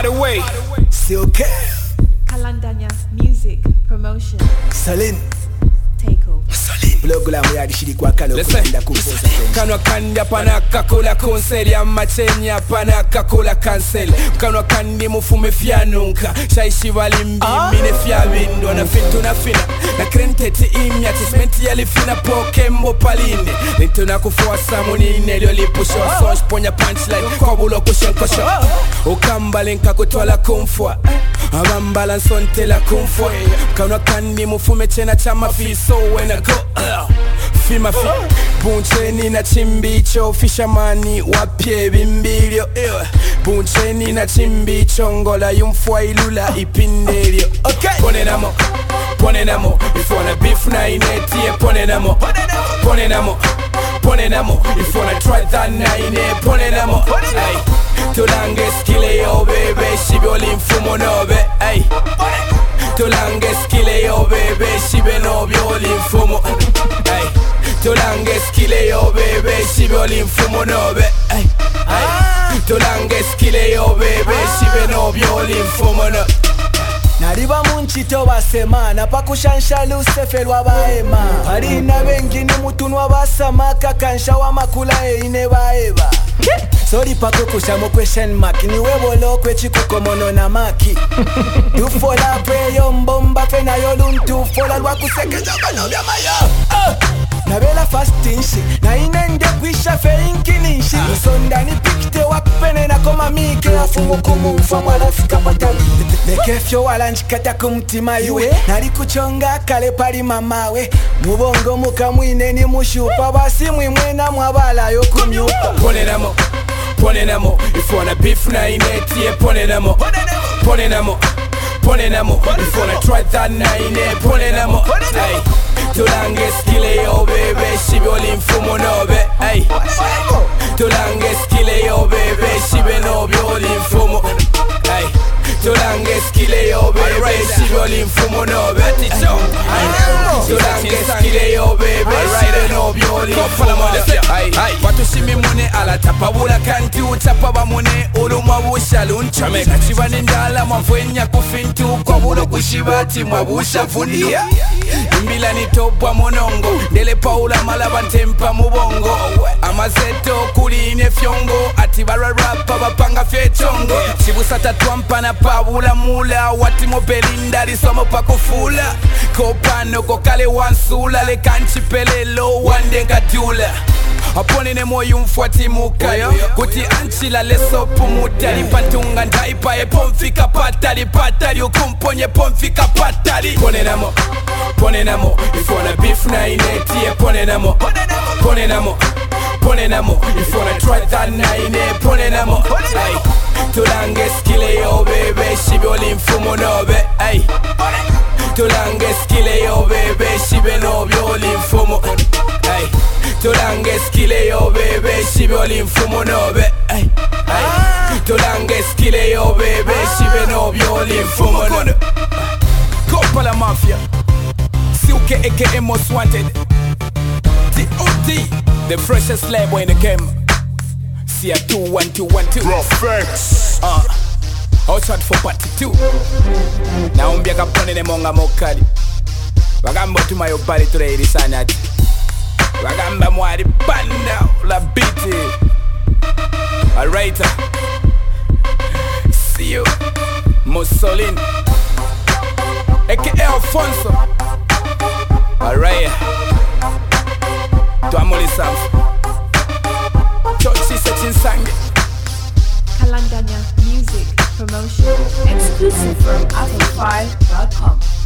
By the way, Silke Kalandanya Music Promotion Salin Takeover Blogula muyadi shiri kwa kalo kulanda kumpoza kanwa kanda panaka kula konseli amachenya panaka kula cancel kanwa kandi mufume fyanunka shaishi balimbi mine fyabindo na fintu na fina na krenteti imya tismenti yalifina pokembo palinde nituna kufuasa munine lyo lipusho sonch ponya punchline kwa bulo kushenkosho ukambale nka kutwala kumfwa abambala nsonte la kumfwa kanwa kandi mufume chena chama fiso when I go Fima fi Buncheni na chimbicho Fishamani wapye bimbilyo Buncheni na chimbicho Ngola yumfwa ilula ipindelyo Pone namo If you wanna beef na inetie Pone namo If you wanna try that na ine Pone namo Tulange skile yo bebe Shibyoli mfumo nobe Tulange skile yo bebe Shibe no byoli mfumo Tulange skile yo bebe Shibyoli mfumo nobe Tulange skile yo bebe Shibe no byoli mfumo no Nariba munchito basemana pakushansha lusefe lwa baema Parina bengi ni mutunwa basamaka kansha wa makula ine baeba Sorry pako kushamo question mark ni webolo kwechikuko mono na maki Dufola preyo mbomba fena yoluntu fola lwa kusekeja bano bya mayo Nabela fastinshi na inende kwisha feinkinishi Sonda ni pikte wakpene na koma mike afumu kumumfa mwala fika patali Nekefyo wala njikata kumtima yue Nari kuchonga kale pali mamawe Mubongo mukamwine ni mushupa Basi mwimwena mwabala yo kumyupa Pone namo If you wanna beef na inetie Pone namo If you wanna try that na ine Pone namo Tulange skile yo bebe Shibyoli mfumo nobe Tulange skile yo bebe Shibe no byoli mfumo Tulange skile yo bebe Shibyoli mfumo nobe Tulange skile yo bebe Shibe no byoli mfumo Watu shimi mune ala tapabula kanti utapa bamune Ulumwa busha lunchame Kachiba nindala mwafwenya kufintu Kwa bulo kushibati mwabusha fundia Mbila nitopwa monongo Ndele paula malaba ntempa mubongo Amazeto kuline fyongo Atibara rapa bapanga fyechongo Chibusa tatuampa na pabula mula Wati mopelinda lisomo pakufula Kopano kokale wansula Le kanchi pelelo wande ngatula Apone ne moyo mfuati mukayo Kuti anchila leso pumuta Lipantunga ndaipa e pomfika patali Patali ukumponye pomfika patali Pone namo If you wanna beef na inetie Pone namo If you wanna try that na ine Pone namo Tulange skile yo bebe Shibyoli mfumo nobe Tulange skile yo bebe Shibe no byoli mfumo Tulange skile yo bebe Shibyoli mfumo nobe Tulange skile yo bebe Shibe no byoli mfumo no Kopala Mafia Silke aka Most Wanted D.O.D. The freshest label in the game See a 2-1-2-1-2 Perfect Outside for party 2 Naumbia kapone ne monga mokali Wagamba tuma yo bali ture irisanati Wagamba mwari banda la biti Alright See you Mussolini aka Alfonso Alright Tuamuli Samf Chochi Sechin Sange Kalandanya Music Promotion exclusive from Apple5.com